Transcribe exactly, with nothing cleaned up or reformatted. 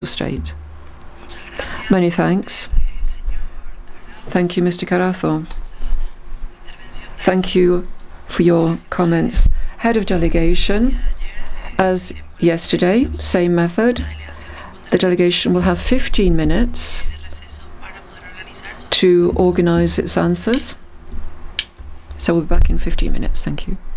state. Many thanks. Thank you, Mister Carazo. Thank you for your comments. Head of delegation, as yesterday, same method. The delegation will have fifteen minutes to organize its answers. So we'll be back in fifteen minutes. Thank you.